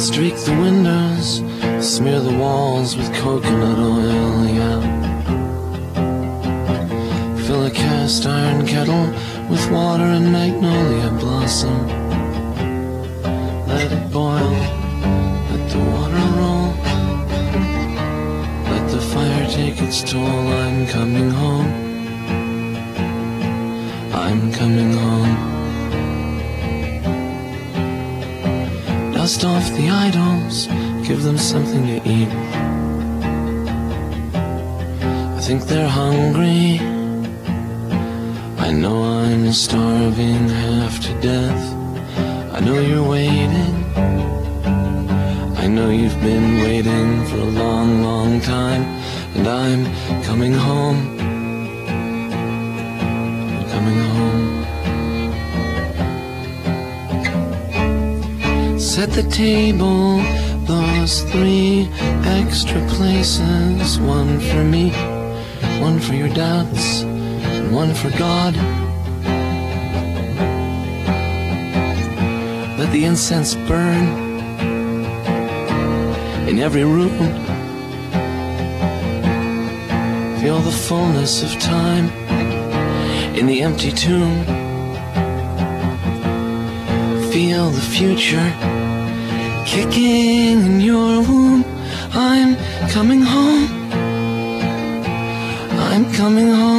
Streak the windows, smear the walls with coconut oil, yeah. Fill a cast iron kettle with water and magnolia blossom. Let it boil, let the water roll, let the fire take its toll. I'm coming home, I'm coming home. Dust off the idols, give them something to eat. I think they're hungry, I know I'm starving half to death. I know you're waiting, I know you've been waiting for a long, long time. And I'm coming home, I'm coming home. Set the table, those 3 extra places. One for me, one for your doubts, and one for God. Let the incense burn in every room. Feel the fullness of time in the empty tomb. Feel the future kicking in your womb. I'm coming home, I'm coming home.